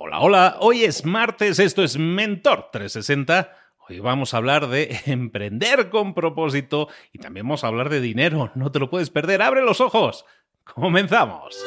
Hola, hola, hoy es martes, esto es Mentor 360. Hoy vamos a hablar de emprender con propósito y también vamos a hablar de dinero. No te lo puedes perder, abre los ojos. ¡Comenzamos!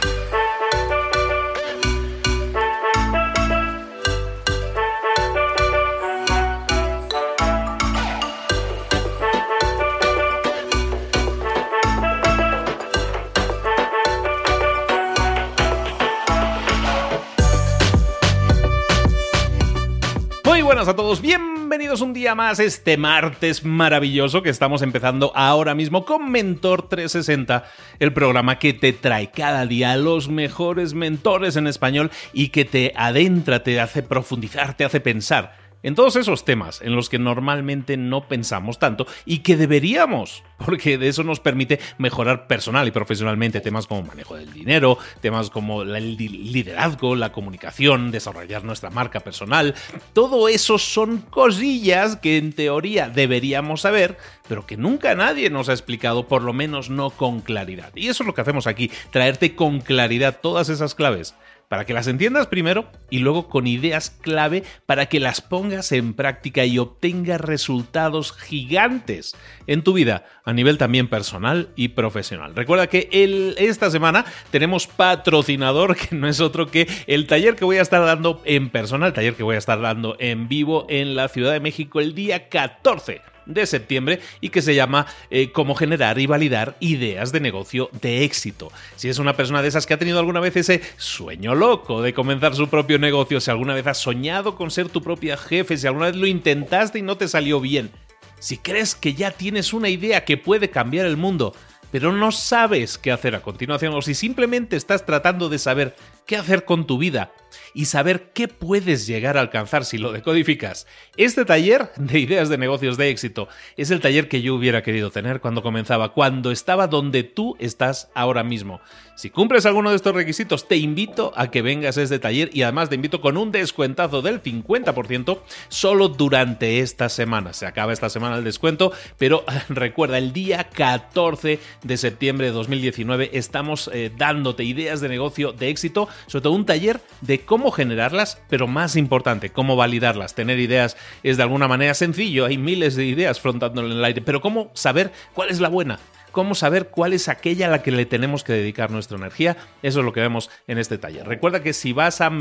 Muy buenas a todos, bienvenidos un día más este martes maravilloso que estamos empezando ahora mismo con Mentor 360, el programa que te trae cada día los mejores mentores en español y que te adentra, te hace profundizar, te hace pensar en todos esos temas en los que normalmente no pensamos tanto y que deberíamos, porque de eso nos permite mejorar personal y profesionalmente, temas como manejo del dinero, temas como el liderazgo, la comunicación, desarrollar nuestra marca personal. Todo eso son cosillas que en teoría deberíamos saber, pero que nunca nadie nos ha explicado, por lo menos no con claridad. Y eso es lo que hacemos aquí, traerte con claridad todas esas claves, para que las entiendas primero y luego con ideas clave para que las pongas en práctica y obtengas resultados gigantes en tu vida, a nivel también personal y profesional. Recuerda que esta semana tenemos patrocinador, que no es otro que el taller que voy a estar dando en persona, el taller que voy a estar dando en vivo en la Ciudad de México el día 14 de septiembre y que se llama Cómo generar y validar ideas de negocio de éxito. Si es una persona de esas que ha tenido alguna vez ese sueño loco de comenzar su propio negocio, si alguna vez has soñado con ser tu propia jefe, si alguna vez lo intentaste y no te salió bien, si crees que ya tienes una idea que puede cambiar el mundo, pero no sabes qué hacer a continuación, o si simplemente estás tratando de saber qué hacer con tu vida y saber qué puedes llegar a alcanzar si lo decodificas. Este taller de ideas de negocios de éxito es el taller que yo hubiera querido tener cuando comenzaba, cuando estaba donde tú estás ahora mismo. Si cumples alguno de estos requisitos, te invito a que vengas a este taller y además te invito con un descuentazo del 50% solo durante esta semana. Se acaba esta semana el descuento, pero recuerda, el día 14 de septiembre de 2019 estamos dándote ideas de negocio de éxito, sobre todo un taller de cómo generarlas, pero más importante, cómo validarlas. Tener ideas es de alguna manera sencillo, hay miles de ideas flotando en el aire, pero cómo saber cuál es la buena, cómo saber cuál es aquella a la que le tenemos que dedicar nuestra energía. Eso es lo que vemos en este taller. Recuerda que si vas a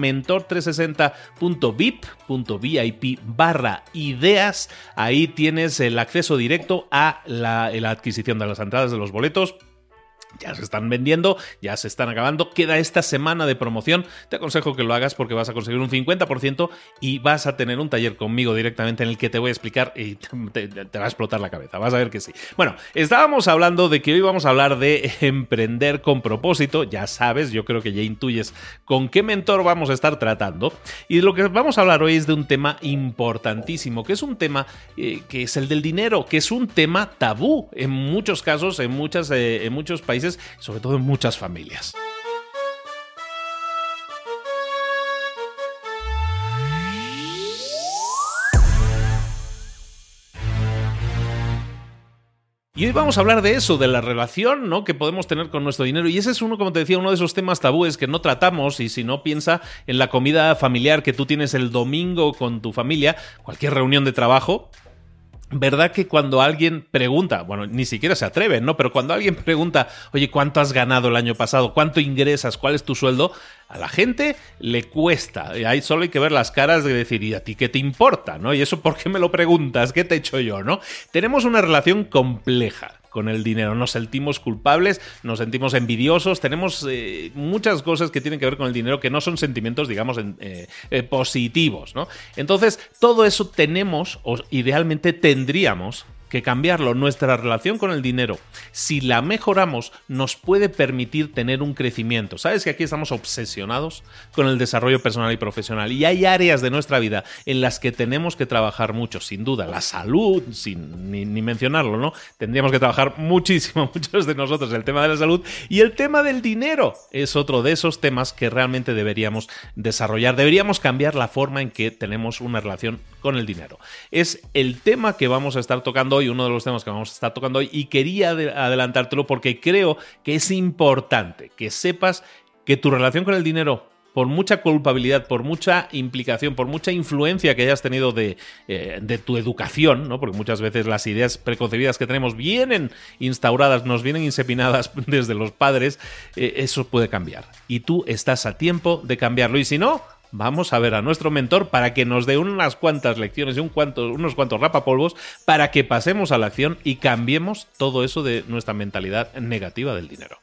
mentor360.vip/ideas, ahí tienes el acceso directo a la adquisición de las entradas de los boletos. Ya se están vendiendo, ya se están acabando, queda esta semana de promoción. Te aconsejo que lo hagas porque vas a conseguir un 50% y vas a tener un taller conmigo directamente en el que te voy a explicar y te va a explotar la cabeza, vas a ver que sí. Bueno, estábamos hablando de que hoy vamos a hablar de emprender con propósito. Ya sabes, yo creo que ya intuyes con qué mentor vamos a estar tratando, y lo que vamos a hablar hoy es de un tema importantísimo, que es un tema que es el del dinero, que es un tema tabú en muchos casos, en muchos países, sobre todo en muchas familias. Y hoy vamos a hablar de eso, de la relación, ¿no?, que podemos tener con nuestro dinero. Y ese es uno, como te decía, uno de esos temas tabúes que no tratamos. Y si no, piensa en la comida familiar que tú tienes el domingo con tu familia, cualquier reunión de trabajo. ¿Verdad que cuando alguien pregunta, bueno, ni siquiera se atreven, ¿no? Pero cuando alguien pregunta, oye, ¿cuánto has ganado el año pasado? ¿Cuánto ingresas? ¿Cuál es tu sueldo? A la gente le cuesta. Ahí solo hay que ver las caras de decir, ¿y a ti qué te importa, no? ¿Y eso por qué me lo preguntas? ¿Qué te he hecho yo, no? Tenemos una relación compleja con el dinero. Nos sentimos culpables, nos sentimos envidiosos, tenemos muchas cosas que tienen que ver con el dinero que no son sentimientos, digamos, positivos, ¿no? Entonces, todo eso tenemos, o idealmente tendríamos que cambiarlo. Nuestra relación con el dinero, si la mejoramos, nos puede permitir tener un crecimiento. ¿Sabes que aquí estamos obsesionados con el desarrollo personal y profesional? Y hay áreas de nuestra vida en las que tenemos que trabajar mucho, sin duda. La salud, sin ni mencionarlo, ¿no? Tendríamos que trabajar muchísimo, muchos de nosotros, el tema de la salud. Y el tema del dinero es otro de esos temas que realmente deberíamos desarrollar. Deberíamos cambiar la forma en que tenemos una relación con el dinero. Es el tema que vamos a estar tocando hoy, uno de los temas que vamos a estar tocando hoy, y quería adelantártelo porque creo que es importante que sepas que tu relación con el dinero por mucha culpabilidad, por mucha implicación, por mucha influencia que hayas tenido de tu educación, ¿no? Porque muchas veces las ideas preconcebidas que tenemos vienen instauradas, nos vienen insepinadas desde los padres, eso puede cambiar. Y tú estás a tiempo de cambiarlo. Y si no, vamos a ver a nuestro mentor para que nos dé unas cuantas lecciones y unos cuantos rapapolvos para que pasemos a la acción y cambiemos todo eso de nuestra mentalidad negativa del dinero.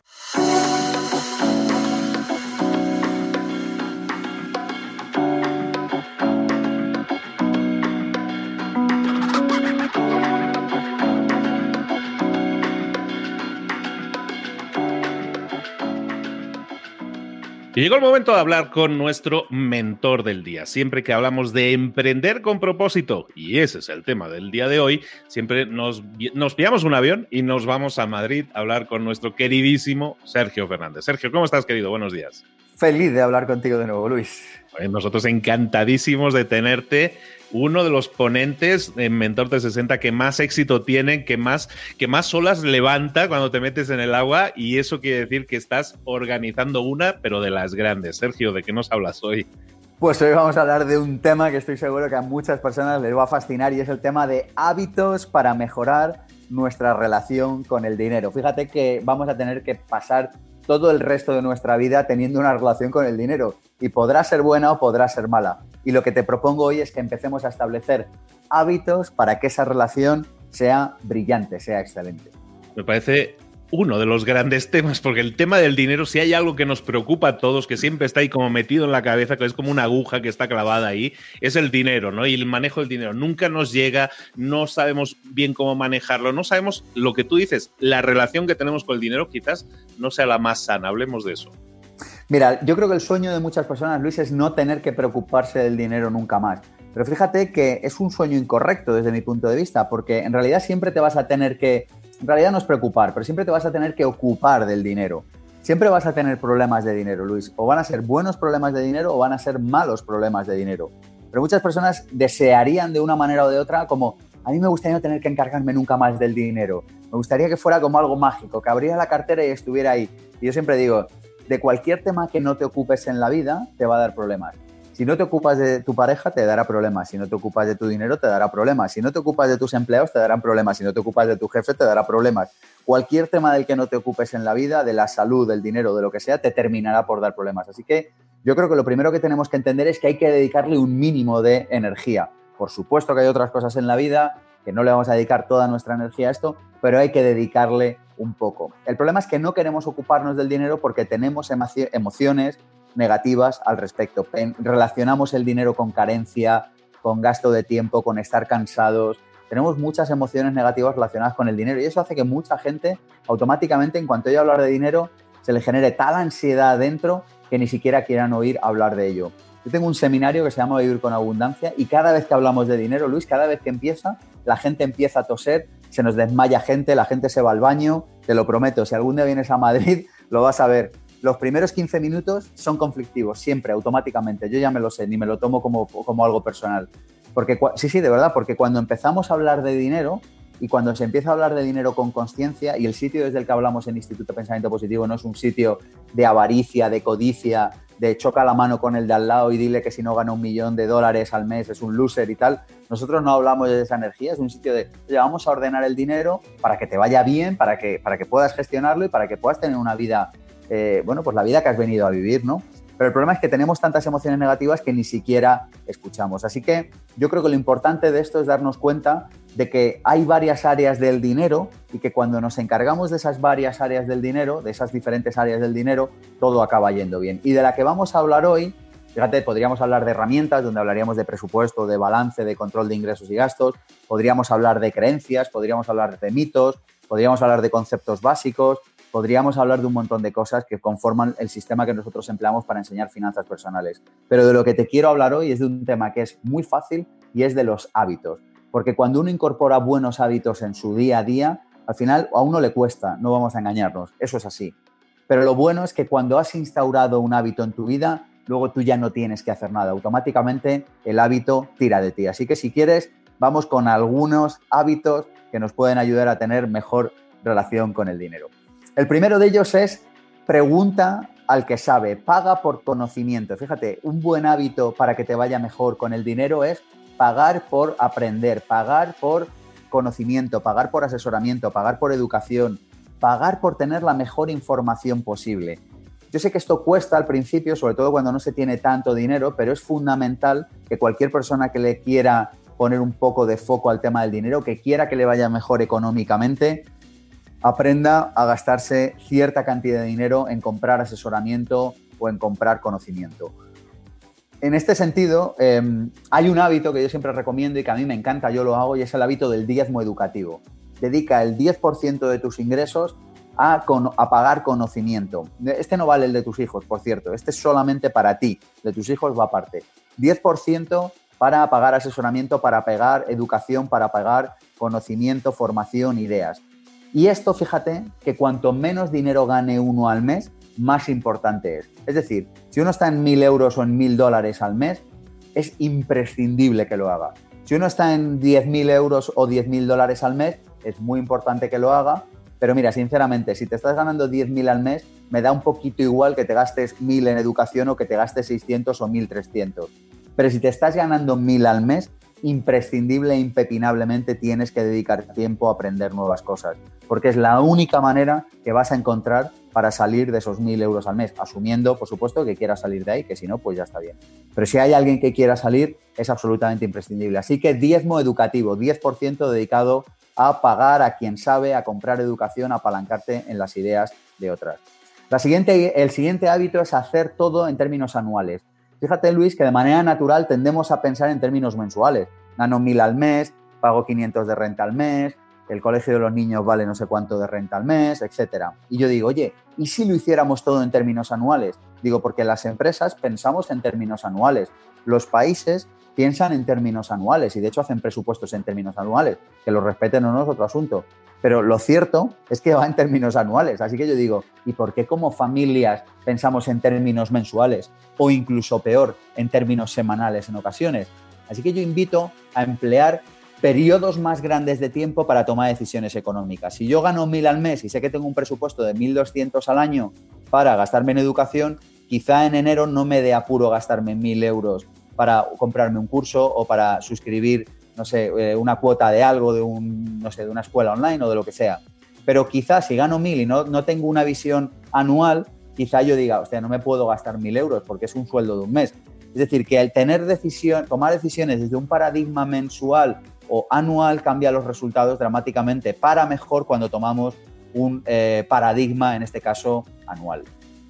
Y llegó el momento de hablar con nuestro mentor del día. Siempre que hablamos de emprender con propósito, y ese es el tema del día de hoy, siempre nos pillamos un avión y nos vamos a Madrid a hablar con nuestro queridísimo Sergio Fernández. Sergio, ¿cómo estás, querido? Buenos días. Feliz de hablar contigo de nuevo, Luis. Nosotros encantadísimos de tenerte. Uno de los ponentes en Mentor 360 que más éxito tiene, que más olas levanta cuando te metes en el agua, y eso quiere decir que estás organizando una, pero de las grandes. Sergio, ¿de qué nos hablas hoy? Pues hoy vamos a hablar de un tema que estoy seguro que a muchas personas les va a fascinar, y es el tema de hábitos para mejorar nuestra relación con el dinero. Fíjate que vamos a tener que pasar todo el resto de nuestra vida teniendo una relación con el dinero, y podrá ser buena o podrá ser mala. Y lo que te propongo hoy es que empecemos a establecer hábitos para que esa relación sea brillante, sea excelente. Me parece uno de los grandes temas, porque el tema del dinero, si hay algo que nos preocupa a todos, que siempre está ahí como metido en la cabeza, que es como una aguja que está clavada ahí, es el dinero, ¿no? Y el manejo del dinero nunca nos llega, no sabemos bien cómo manejarlo, no sabemos lo que tú dices, la relación que tenemos con el dinero quizás no sea la más sana. Hablemos de eso. Mira, yo creo que el sueño de muchas personas, Luis, es no tener que preocuparse del dinero nunca más. Pero fíjate que es un sueño incorrecto desde mi punto de vista, porque en realidad siempre te vas a tener que, en realidad no es preocupar, pero siempre te vas a tener que ocupar del dinero. Siempre vas a tener problemas de dinero, Luis. O van a ser buenos problemas de dinero o van a ser malos problemas de dinero. Pero muchas personas desearían de una manera o de otra, como a mí me gustaría no tener que encargarme nunca más del dinero. Me gustaría que fuera como algo mágico, que abriera la cartera y estuviera ahí. Y yo siempre digo, de cualquier tema que no te ocupes en la vida, te va a dar problemas. Si no te ocupas de tu pareja, te dará problemas. Si no te ocupas de tu dinero, te dará problemas. Si no te ocupas de tus empleados, te darán problemas. Si no te ocupas de tu jefe, te dará problemas. Cualquier tema del que no te ocupes en la vida, de la salud, del dinero, de lo que sea, te terminará por dar problemas. Así que yo creo que lo primero que tenemos que entender es que hay que dedicarle un mínimo de energía. Por supuesto que hay otras cosas en la vida que no le vamos a dedicar toda nuestra energía a esto, pero hay que dedicarle un poco. El problema es que no queremos ocuparnos del dinero porque tenemos emociones negativas al respecto. Relacionamos el dinero con carencia, con gasto de tiempo, con estar cansados. Tenemos muchas emociones negativas relacionadas con el dinero, y eso hace que mucha gente automáticamente, en cuanto oye hablar de dinero, se le genere tal ansiedad dentro que ni siquiera quieran oír hablar de ello. Yo tengo un seminario que se llama Vivir con Abundancia, y cada vez que hablamos de dinero, Luis, cada vez que empieza, la gente empieza a toser, se nos desmaya gente, la gente se va al baño, te lo prometo. Si algún día vienes a Madrid, lo vas a ver. Los primeros 15 minutos son conflictivos, siempre, automáticamente. Yo ya me lo sé, ni me lo tomo como algo personal. Porque, sí, de verdad, porque cuando empezamos a hablar de dinero, y cuando se empieza a hablar de dinero con consciencia, y el sitio desde el que hablamos en Instituto Pensamiento Positivo no es un sitio de avaricia, de codicia, de choca la mano con el de al lado y dile que si no gana $1 millón al mes es un loser y tal. Nosotros no hablamos de esa energía, es un sitio de, oye, vamos a ordenar el dinero para que te vaya bien, para que puedas gestionarlo y para que puedas tener una vida, pues la vida que has venido a vivir, ¿no? Pero el problema es que tenemos tantas emociones negativas que ni siquiera escuchamos. Así que yo creo que lo importante de esto es darnos cuenta de que hay varias áreas del dinero, y que cuando nos encargamos de esas varias áreas del dinero, de esas diferentes áreas del dinero, todo acaba yendo bien. Y de la que vamos a hablar hoy, fíjate, podríamos hablar de herramientas, donde hablaríamos de presupuesto, de balance, de control de ingresos y gastos, podríamos hablar de creencias, podríamos hablar de mitos, podríamos hablar de conceptos básicos, podríamos hablar de un montón de cosas que conforman el sistema que nosotros empleamos para enseñar finanzas personales. Pero de lo que te quiero hablar hoy es de un tema que es muy fácil, y es de los hábitos. Porque cuando uno incorpora buenos hábitos en su día a día, al final a uno le cuesta, no vamos a engañarnos, eso es así. Pero lo bueno es que cuando has instaurado un hábito en tu vida, luego tú ya no tienes que hacer nada, automáticamente el hábito tira de ti. Así que si quieres, vamos con algunos hábitos que nos pueden ayudar a tener mejor relación con el dinero. El primero de ellos es pregunta al que sabe, paga por conocimiento. Fíjate, un buen hábito para que te vaya mejor con el dinero es pagar por aprender, pagar por conocimiento, pagar por asesoramiento, pagar por educación, pagar por tener la mejor información posible. Yo sé que esto cuesta al principio, sobre todo cuando no se tiene tanto dinero, pero es fundamental que cualquier persona que le quiera poner un poco de foco al tema del dinero, que quiera que le vaya mejor económicamente, aprenda a gastarse cierta cantidad de dinero en comprar asesoramiento o en comprar conocimiento. En este sentido, hay un hábito que yo siempre recomiendo y que a mí me encanta, yo lo hago, y es el hábito del diezmo educativo. Dedica el 10% de tus ingresos a pagar conocimiento. Este no vale el de tus hijos, por cierto, este es solamente para ti, de tus hijos va aparte. 10% para pagar asesoramiento, para pagar educación, para pagar conocimiento, formación, ideas. Y esto, fíjate, que cuanto menos dinero gane uno al mes, más importante es. Es decir, si uno está en 1.000 euros o en 1.000 dólares al mes, es imprescindible que lo haga. Si uno está en 10.000 euros o 10.000 dólares al mes, es muy importante que lo haga. Pero mira, sinceramente, si te estás ganando 10.000 al mes, me da un poquito igual que te gastes 1.000 en educación o que te gastes 600 o 1.300. Pero si te estás ganando 1.000 al mes, imprescindible e impepinablemente tienes que dedicar tiempo a aprender nuevas cosas, porque es la única manera que vas a encontrar para salir de esos 1.000 euros al mes, asumiendo, por supuesto, que quieras salir de ahí, que si no, pues ya está bien. Pero si hay alguien que quiera salir, es absolutamente imprescindible. Así que diezmo educativo, 10% dedicado a pagar a quien sabe, a comprar educación, a apalancarte en las ideas de otras. El siguiente hábito es hacer todo en términos anuales. Fíjate, Luis, que de manera natural tendemos a pensar en términos mensuales. Gano 1.000 al mes, pago 500 de renta al mes, el colegio de los niños vale no sé cuánto de renta al mes, etcétera. Y yo digo, oye, ¿y si lo hiciéramos todo en términos anuales? Digo, porque las empresas pensamos en términos anuales. Los países piensan en términos anuales y de hecho hacen presupuestos en términos anuales. Que los respeten o no es otro asunto. Pero lo cierto es que va en términos anuales. Así que yo digo, ¿y por qué como familias pensamos en términos mensuales? O incluso peor, en términos semanales en ocasiones. Así que yo invito a emplear periodos más grandes de tiempo para tomar decisiones económicas. Si yo gano 1.000 al mes y sé que tengo un presupuesto de 1.200 al año para gastarme en educación, quizá en enero no me dé apuro gastarme 1.000 euros para comprarme un curso o para suscribir, no sé, una cuota de algo, de una escuela online o de lo que sea. Pero quizás si gano 1.000 y no tengo una visión anual, quizá yo diga, hostia, no me puedo gastar 1.000 euros porque es un sueldo de un mes. Es decir, que al tomar decisiones desde un paradigma mensual o anual cambia los resultados dramáticamente para mejor cuando tomamos un paradigma, en este caso, anual.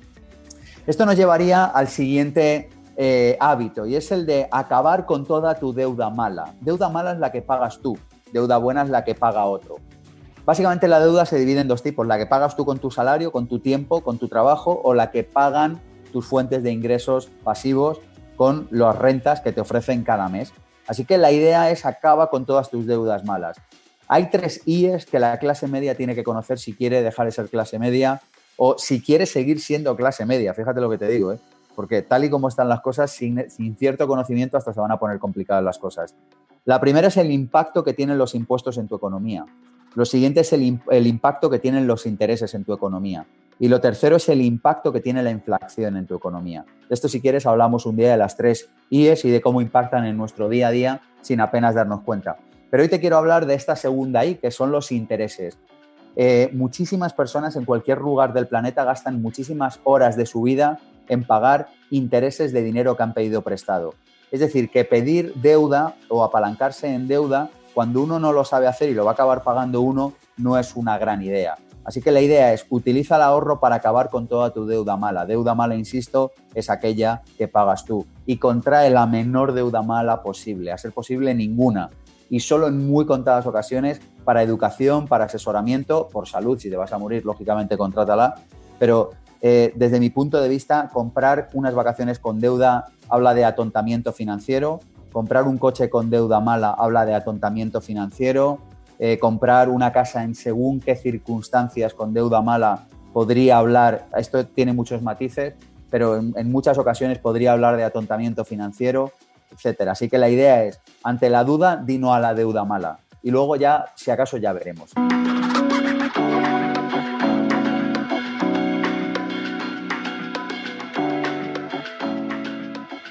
Esto nos llevaría al siguiente hábito y es el de acabar con toda tu deuda mala. Deuda mala es la que pagas tú, deuda buena es la que paga otro. Básicamente la deuda se divide en dos tipos, la que pagas tú con tu salario, con tu tiempo, con tu trabajo o la que pagan tus fuentes de ingresos pasivos con las rentas que te ofrecen cada mes. Así que la idea es acaba con todas tus deudas malas. Hay 3 IES que la clase media tiene que conocer si quiere dejar de ser clase media o si quiere seguir siendo clase media. Fíjate lo que te digo, porque tal y como están las cosas, sin cierto conocimiento hasta se van a poner complicadas las cosas. La primera es el impacto que tienen los impuestos en tu economía. Lo siguiente es el impacto que tienen los intereses en tu economía. Y lo tercero es el impacto que tiene la inflación en tu economía. De esto, si quieres, hablamos un día de las 3 IES y de cómo impactan en nuestro día a día sin apenas darnos cuenta. Pero hoy te quiero hablar de esta segunda I, que son los intereses. Muchísimas personas en cualquier lugar del planeta gastan muchísimas horas de su vida en pagar intereses de dinero que han pedido prestado. Es decir, que pedir deuda o apalancarse en deuda, cuando uno no lo sabe hacer y lo va a acabar pagando uno, no es una gran idea. Así que la idea es, utiliza el ahorro para acabar con toda tu deuda mala. Deuda mala, insisto, es aquella que pagas tú. Y contrae la menor deuda mala posible, a ser posible ninguna. Y solo en muy contadas ocasiones para educación, para asesoramiento, por salud, si te vas a morir, lógicamente contrátala. Pero desde mi punto de vista, comprar unas vacaciones con deuda habla de atontamiento financiero. Comprar un coche con deuda mala habla de atontamiento financiero. Comprar una casa en según qué circunstancias con deuda mala podría hablar, esto tiene muchos matices, pero en muchas ocasiones podría hablar de atontamiento financiero, etcétera. Así que la idea es, ante la duda, di no a la deuda mala. Y luego ya, si acaso, ya veremos.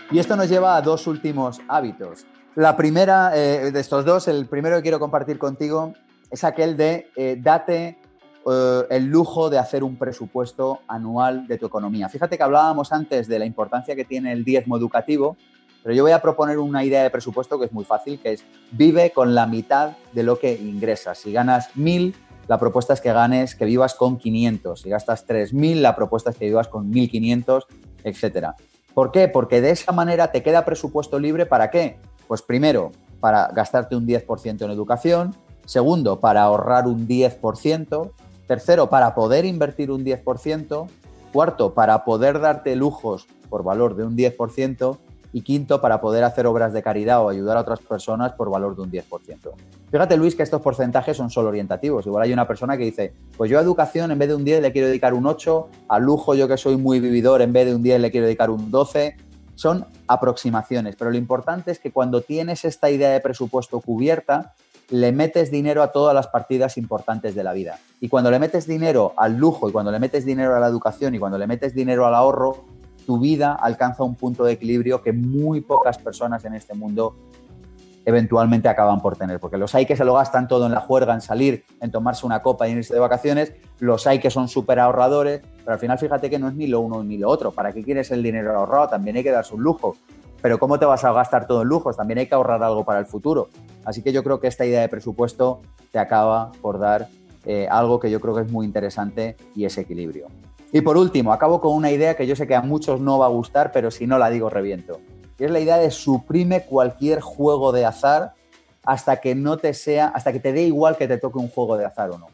Y esto nos lleva a dos últimos hábitos. La primera de estos dos, el primero que quiero compartir contigo es aquel de date el lujo de hacer un presupuesto anual de tu economía. Fíjate que hablábamos antes de la importancia que tiene el diezmo educativo, pero yo voy a proponer una idea de presupuesto que es muy fácil, que es vive con la mitad de lo que ingresas. Si ganas 1.000, la propuesta es que vivas con 500. Si gastas 3.000, la propuesta es que vivas con 1.500, etcétera. ¿Por qué? Porque de esa manera te queda presupuesto libre. ¿Para qué? Pues primero, para gastarte un 10% en educación. Segundo, para ahorrar un 10%. Tercero, para poder invertir un 10%. Cuarto, para poder darte lujos por valor de un 10%. Y quinto, para poder hacer obras de caridad o ayudar a otras personas por valor de un 10%. Fíjate, Luis, que estos porcentajes son solo orientativos. Igual hay una persona que dice, pues yo a educación en vez de un 10 le quiero dedicar un 8, a lujo yo que soy muy vividor en vez de un 10 le quiero dedicar un 12. Son aproximaciones, pero lo importante es que cuando tienes esta idea de presupuesto cubierta, le metes dinero a todas las partidas importantes de la vida. Y cuando le metes dinero al lujo y cuando le metes dinero a la educación y cuando le metes dinero al ahorro, tu vida alcanza un punto de equilibrio que muy pocas personas en este mundo eventualmente acaban por tener, porque los hay que se lo gastan todo en la juerga, en salir, en tomarse una copa y en irse de vacaciones, los hay que son súper ahorradores, pero al final fíjate que no es ni lo uno ni lo otro. ¿Para qué quieres el dinero ahorrado? También hay que darse un lujo, pero ¿cómo te vas a gastar todo en lujos? También hay que ahorrar algo para el futuro. Así que yo creo que esta idea de presupuesto te acaba por dar algo que yo creo que es muy interesante y ese equilibrio. Y por último, acabo con una idea que yo sé que a muchos no va a gustar, pero si no la digo reviento. Y es la idea de suprime cualquier juego de azar hasta que te dé igual que te toque un juego de azar o no.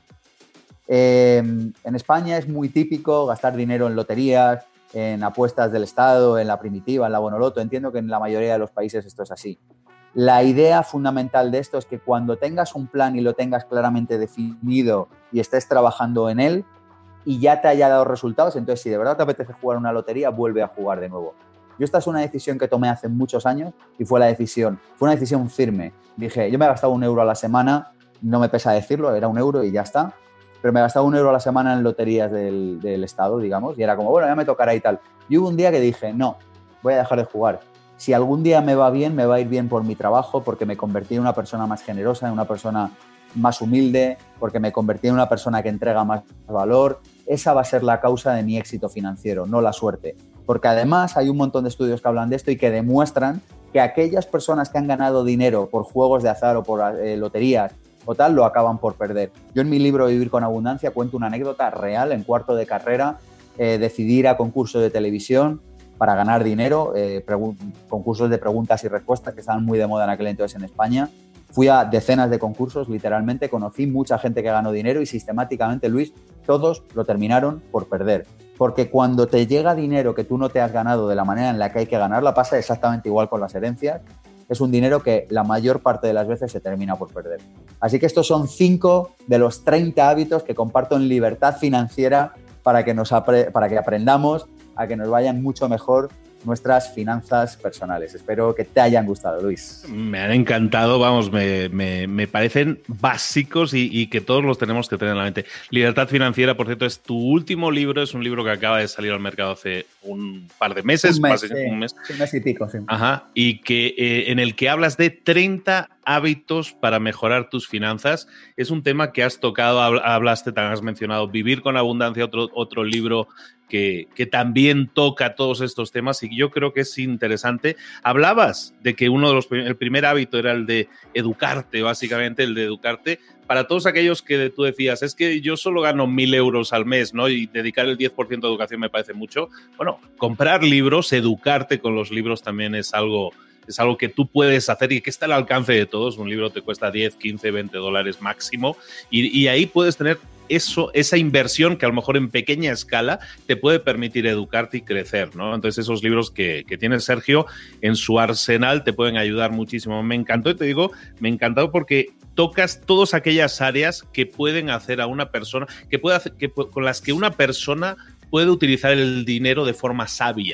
En España es muy típico gastar dinero en loterías, en apuestas del Estado, en la primitiva, en la Bonoloto. Entiendo que en la mayoría de los países esto es así. La idea fundamental de esto es que cuando tengas un plan y lo tengas claramente definido y estés trabajando en él, y ya te haya dado resultados, entonces si de verdad te apetece jugar una lotería, vuelve a jugar de nuevo. Yo esta es una decisión que tomé hace muchos años y fue una decisión firme. Dije, yo me he gastado 1 euro a la semana, no me pesa decirlo, era 1 euro y ya está, pero me he gastado 1 euro a la semana en loterías del Estado, digamos, y era como, bueno, ya me tocará y tal. Y hubo un día que dije, no, voy a dejar de jugar. Si algún día me va bien, me va a ir bien por mi trabajo, porque me convertí en una persona más generosa, en una persona más humilde, porque me convertí en una persona que entrega más valor. Esa va a ser la causa de mi éxito financiero, no la suerte. Porque además hay un montón de estudios que hablan de esto y que demuestran que aquellas personas que han ganado dinero por juegos de azar o por loterías o tal, lo acaban por perder. Yo en mi libro Vivir con Abundancia cuento una anécdota real. En cuarto de carrera decidí ir a concursos de televisión para ganar dinero, concursos de preguntas y respuestas que estaban muy de moda en aquel entonces en España. Fui a decenas de concursos, literalmente, conocí mucha gente que ganó dinero y sistemáticamente, Luis, todos lo terminaron por perder. Porque cuando te llega dinero que tú no te has ganado de la manera en la que hay que ganarla, pasa exactamente igual con las herencias. Es un dinero que la mayor parte de las veces se termina por perder. Así que estos son 5 de los 30 hábitos que comparto en Libertad Financiera para que aprendamos a que nos vayan mucho mejor nuestras finanzas personales. Espero que te hayan gustado, Luis. Me han encantado, vamos, me parecen básicos y que todos los tenemos que tener en la mente. Libertad Financiera, por cierto, es tu último libro, es un libro que acaba de salir al mercado hace un par de meses. Un mes y pico, sí. Ajá, y que en el que hablas de 30 hábitos para mejorar tus finanzas. Es un tema que has tocado, has mencionado Vivir con Abundancia, otro libro que también toca todos estos temas y yo creo que es interesante. Hablabas de que el primer hábito era el de educarte, básicamente, el de educarte. Para todos aquellos que tú decías, es que yo solo gano 1.000 euros al mes, ¿no? Y dedicar el 10% a educación me parece mucho. Bueno, comprar libros, educarte con los libros también es algo que tú puedes hacer y que está al alcance de todos. Un libro te cuesta 10, 15, 20 dólares máximo y ahí puedes tener esa inversión que a lo mejor en pequeña escala te puede permitir educarte y crecer, ¿no? Entonces esos libros que tiene Sergio en su arsenal te pueden ayudar muchísimo. Me encantó y te digo, me ha encantado porque tocas todas aquellas áreas que pueden hacer a una persona, con las que una persona puede utilizar el dinero de forma sabia.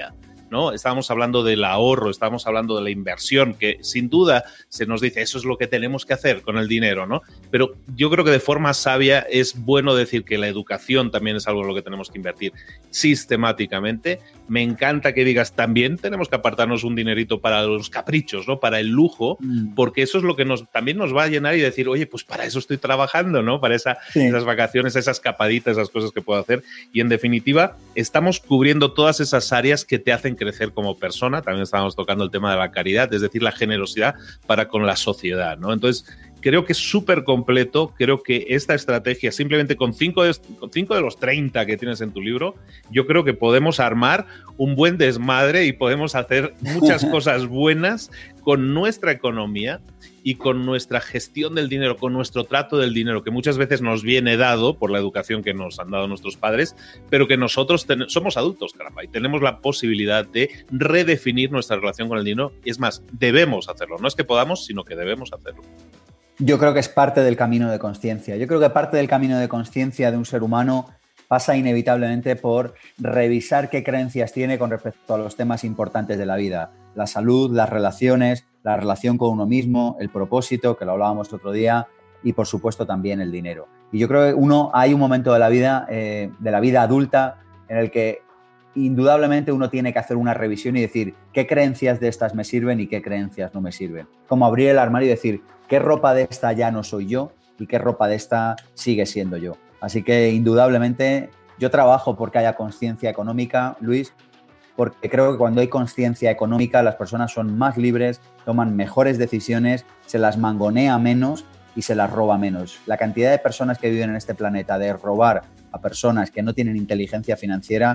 ¿no? Estábamos hablando del ahorro, estábamos hablando de la inversión, que sin duda se nos dice eso es lo que tenemos que hacer con el dinero, ¿no? Pero yo creo que de forma sabia es bueno decir que la educación también es algo en lo que tenemos que invertir sistemáticamente. Me encanta que digas también tenemos que apartarnos un dinerito para los caprichos, ¿no? Para el lujo, porque eso es lo que también nos va a llenar y decir, oye, pues para eso estoy trabajando, ¿no? Para esas vacaciones, esas escapaditas, esas cosas que puedo hacer. Y en definitiva, estamos cubriendo todas esas áreas que te hacen crecer como persona. También estábamos tocando el tema de la caridad, es decir, la generosidad para con la sociedad, ¿no? Entonces, creo que es súper completo. Creo que esta estrategia, simplemente con 5 de los 30 que tienes en tu libro, yo creo que podemos armar un buen desmadre y podemos hacer muchas cosas buenas con nuestra economía y con nuestra gestión del dinero, con nuestro trato del dinero, que muchas veces nos viene dado por la educación que nos han dado nuestros padres, pero que nosotros somos adultos, caramba, y tenemos la posibilidad de redefinir nuestra relación con el dinero. Y es más, debemos hacerlo. No es que podamos, sino que debemos hacerlo. Yo creo que es parte del camino de consciencia. Yo creo que parte del camino de consciencia de un ser humano pasa inevitablemente por revisar qué creencias tiene con respecto a los temas importantes de la vida. La salud, las relaciones, la relación con uno mismo, el propósito, que lo hablábamos otro día, y por supuesto también el dinero. Y yo creo que hay un momento de la vida adulta en el que indudablemente uno tiene que hacer una revisión y decir qué creencias de estas me sirven y qué creencias no me sirven. Como abrir el armario y decir qué ropa de esta ya no soy yo y qué ropa de esta sigue siendo yo. Así que indudablemente yo trabajo porque haya conciencia económica, Luis, porque creo que cuando hay conciencia económica las personas son más libres, toman mejores decisiones, se las mangonea menos y se las roba menos. La cantidad de personas que viven en este planeta de robar a personas que no tienen inteligencia financiera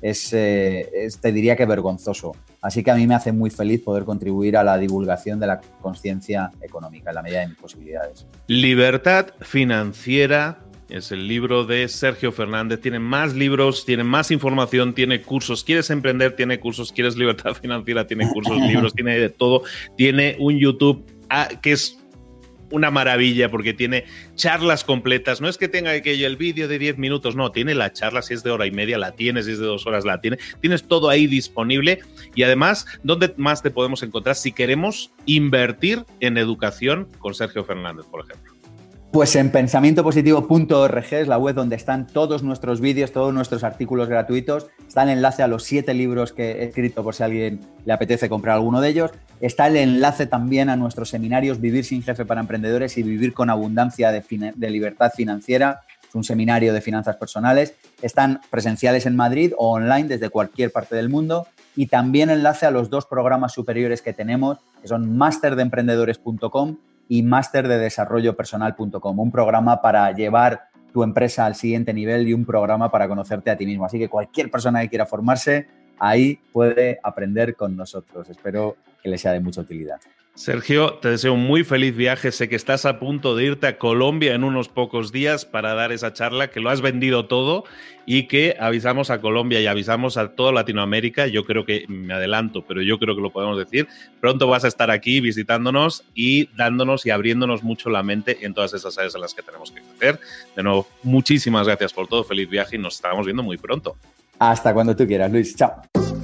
te diría que vergonzoso. Así que a mí me hace muy feliz poder contribuir a la divulgación de la conciencia económica en la medida de mis posibilidades. Libertad financiera es el libro de Sergio Fernández. Tiene más libros, tiene más información, tiene cursos. ¿Quieres emprender? Tiene cursos. ¿Quieres libertad financiera? Tiene cursos, libros, tiene de todo. Tiene un YouTube que es una maravilla porque tiene charlas completas. No es que tenga el vídeo de 10 minutos, no, tiene la charla, si es de hora y media, la tienes, si es de 2 horas, la tienes. Tienes todo ahí disponible. Y además, ¿dónde más te podemos encontrar si queremos invertir en educación con Sergio Fernández, por ejemplo? Pues en pensamientopositivo.org es la web donde están todos nuestros vídeos, todos nuestros artículos gratuitos. Está el enlace a los 7 libros que he escrito por si a alguien le apetece comprar alguno de ellos. Está el enlace también a nuestros seminarios Vivir sin jefe para emprendedores y Vivir con abundancia de libertad financiera. Es un seminario de finanzas personales. Están presenciales en Madrid o online desde cualquier parte del mundo. Y también enlace a los 2 programas superiores que tenemos, que son masterdeemprendedores.com y masterdedesarrollopersonal.com, un programa para llevar tu empresa al siguiente nivel y un programa para conocerte a ti mismo. Así que cualquier persona que quiera formarse, ahí puede aprender con nosotros. Espero que les sea de mucha utilidad. Sergio, te deseo un muy feliz viaje. Sé que estás a punto de irte a Colombia en unos pocos días para dar esa charla, que lo has vendido todo y que avisamos a Colombia y avisamos a toda Latinoamérica. Yo creo que, me adelanto, pero yo creo que lo podemos decir. Pronto vas a estar aquí visitándonos y dándonos y abriéndonos mucho la mente en todas esas áreas en las que tenemos que crecer. De nuevo, muchísimas gracias por todo. Feliz viaje y nos estaremos viendo muy pronto. Hasta cuando tú quieras, Luis. Chao.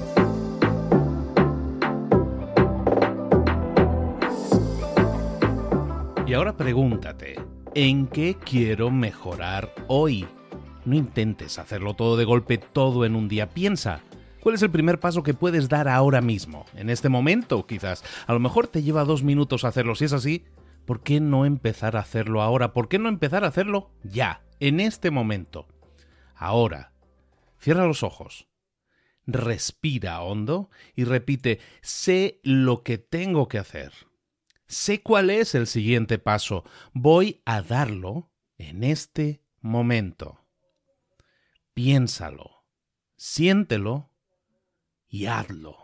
Y ahora pregúntate, ¿en qué quiero mejorar hoy? No intentes hacerlo todo de golpe, todo en un día. Piensa, ¿cuál es el primer paso que puedes dar ahora mismo? En este momento, quizás. A lo mejor te lleva 2 minutos hacerlo. Si es así, ¿por qué no empezar a hacerlo ahora? ¿Por qué no empezar a hacerlo ya, en este momento? Ahora, cierra los ojos, respira hondo y repite, sé lo que tengo que hacer. Sé cuál es el siguiente paso. Voy a darlo en este momento. Piénsalo, siéntelo y hazlo.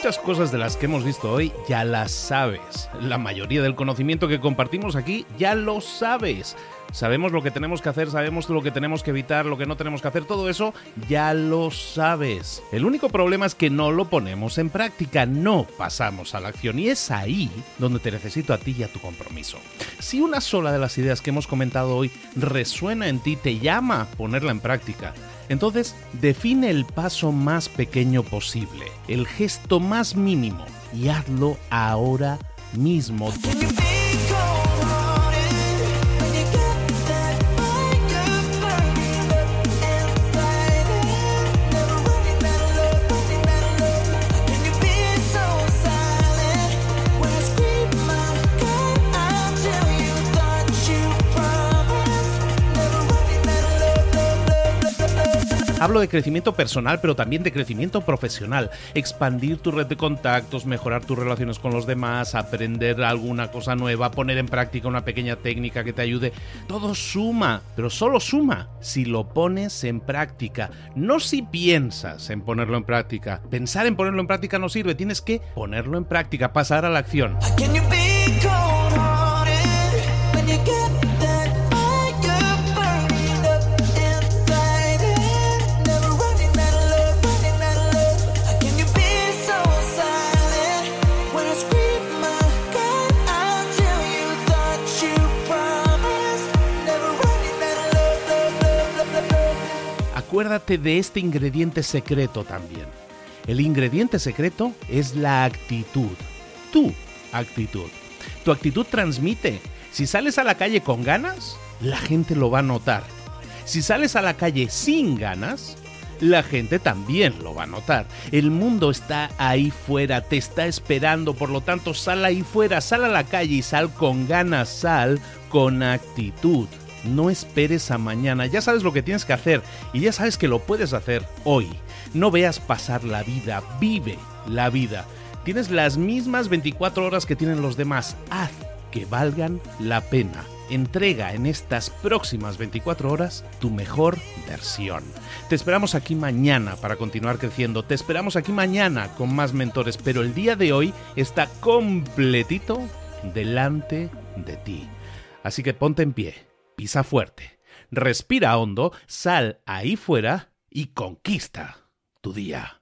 Muchas cosas de las que hemos visto hoy ya las sabes. La mayoría del conocimiento que compartimos aquí ya lo sabes. Sabemos lo que tenemos que hacer, sabemos lo que tenemos que evitar, lo que no tenemos que hacer, todo eso ya lo sabes. El único problema es que no lo ponemos en práctica, no pasamos a la acción, y es ahí donde te necesito a ti y a tu compromiso. Si una sola de las ideas que hemos comentado hoy resuena en ti, te llama a ponerla en práctica, entonces define el paso más pequeño posible, el gesto más mínimo, y hazlo ahora mismo. Hablo de crecimiento personal, pero también de crecimiento profesional. Expandir tu red de contactos, mejorar tus relaciones con los demás, aprender alguna cosa nueva, poner en práctica una pequeña técnica que te ayude. Todo suma, pero solo suma si lo pones en práctica. No si piensas en ponerlo en práctica. Pensar en ponerlo en práctica no sirve. Tienes que ponerlo en práctica, pasar a la acción. Acuérdate de este ingrediente secreto también. El ingrediente secreto es la actitud. Tu actitud. Tu actitud transmite. Si sales a la calle con ganas, la gente lo va a notar. Si sales a la calle sin ganas, la gente también lo va a notar. El mundo está ahí fuera, te está esperando, por lo tanto sal ahí fuera, sal a la calle y sal con ganas, sal con actitud. No esperes a mañana, ya sabes lo que tienes que hacer y ya sabes que lo puedes hacer hoy. No veas pasar la vida, vive la vida. Tienes las mismas 24 horas que tienen los demás, haz que valgan la pena. Entrega en estas próximas 24 horas tu mejor versión. Te esperamos aquí mañana para continuar creciendo, te esperamos aquí mañana con más mentores, pero el día de hoy está completito delante de ti. Así que ponte en pie. Pisa fuerte, respira hondo, sal ahí fuera y conquista tu día.